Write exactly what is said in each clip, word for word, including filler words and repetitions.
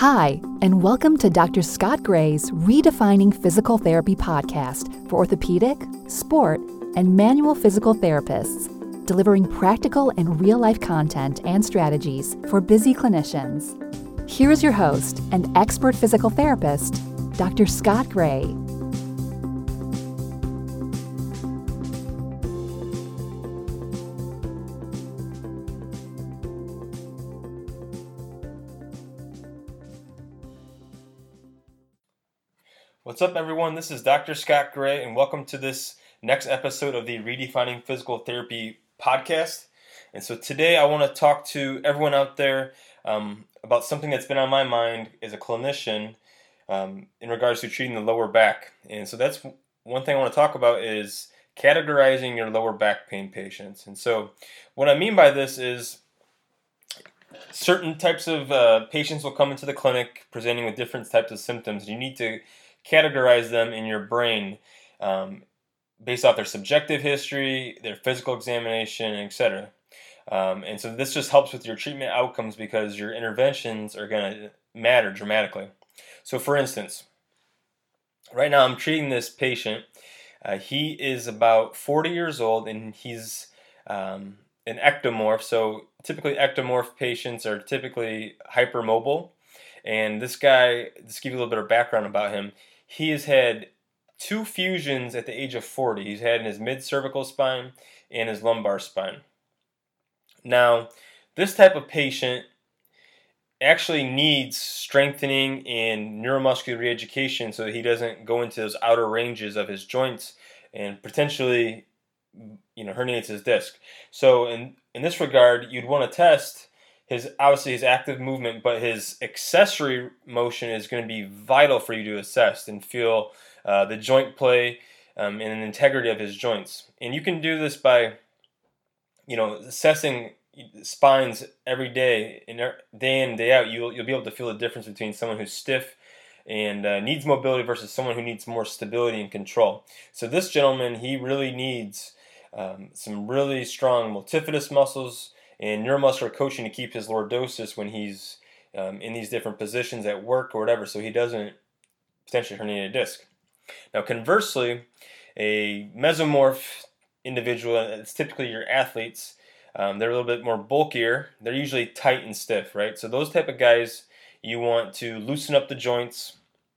Hi, and welcome to Doctor Scott Gray's Redefining Physical Therapy podcast for orthopedic, sport, and manual physical therapists, delivering practical and real-life content and strategies for busy clinicians. Here is your host and expert physical therapist, Doctor Scott Gray. What's up, everyone? This is Doctor Scott Gray, and welcome to this next episode of the Redefining Physical Therapy podcast. And so today I want to talk to everyone out there um, about something that's been on my mind as a clinician um, in regards to treating the lower back. And so that's one thing I want to talk about is categorizing your lower back pain patients. And so what I mean by this is certain types of uh, patients will come into the clinic presenting with different types of symptoms. You need to categorize them in your brain um, based off their subjective history, their physical examination, et cetera. Um, and so this just helps with your treatment outcomes because your interventions are going to matter dramatically. So for instance, right now I'm treating this patient. Uh, he is about forty years old and he's um, an ectomorph. So typically ectomorph patients are typically hypermobile. And this guy, just to give you a little bit of background about him, he has had two fusions at the age of forty. He's had in his mid-cervical spine and his lumbar spine. Now, this type of patient actually needs strengthening and neuromuscular reeducation so that he doesn't go into those outer ranges of his joints and potentially, you know, herniates his disc. So in, in this regard, you'd want to test his obviously his active movement, but his accessory motion is going to be vital for you to assess and feel uh, the joint play um, and the integrity of his joints. And you can do this by, you know, assessing spines every day, and day in day out. You'll you'll be able to feel the difference between someone who's stiff and uh, needs mobility versus someone who needs more stability and control. So this gentleman, he really needs um, some really strong multifidus muscles and neuromuscular coaching to keep his lordosis when he's um, in these different positions at work or whatever, so he doesn't potentially herniate a disc. Now, conversely, a mesomorph individual, it's typically your athletes, um, they're a little bit more bulkier. They're usually tight and stiff, right? So those type of guys, you want to loosen up the joints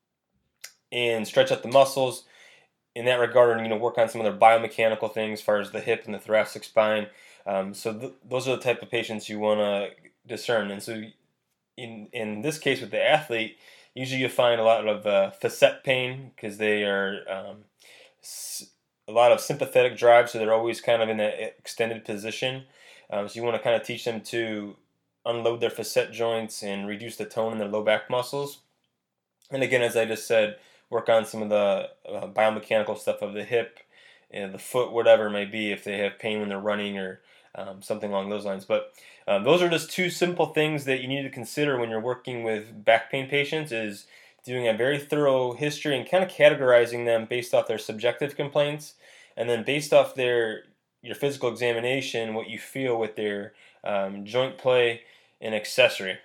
and stretch out the muscles. In that regard, you know, work on some of their biomechanical things as far as the hip and the thoracic spine. Um, so th- those are the type of patients you want to discern. And so in in this case with the athlete, usually you find a lot of uh, facet pain because they are um, s- a lot of sympathetic drive, so they're always kind of in that extended position. Um, so you want to kind of teach them to unload their facet joints and reduce the tone in their low back muscles. And again, as I just said, work on some of the uh, biomechanical stuff of the hip and the foot, whatever it may be, if they have pain when they're running or Um, something along those lines. But um, those are just two simple things that you need to consider when you're working with back pain patients, is doing a very thorough history and kind of categorizing them based off their subjective complaints, and then based off their your physical examination, what you feel with their um, joint play and accessory.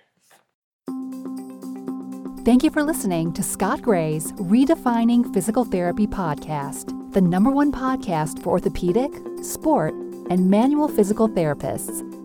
Thank you for listening to Scott Gray's Redefining Physical Therapy podcast, the number one podcast for orthopedic, sport, and manual physical therapists.